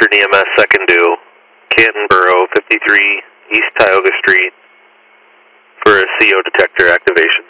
Northern EMS second due, Canton Borough, 53 East Tioga Street, for a CO detector activation.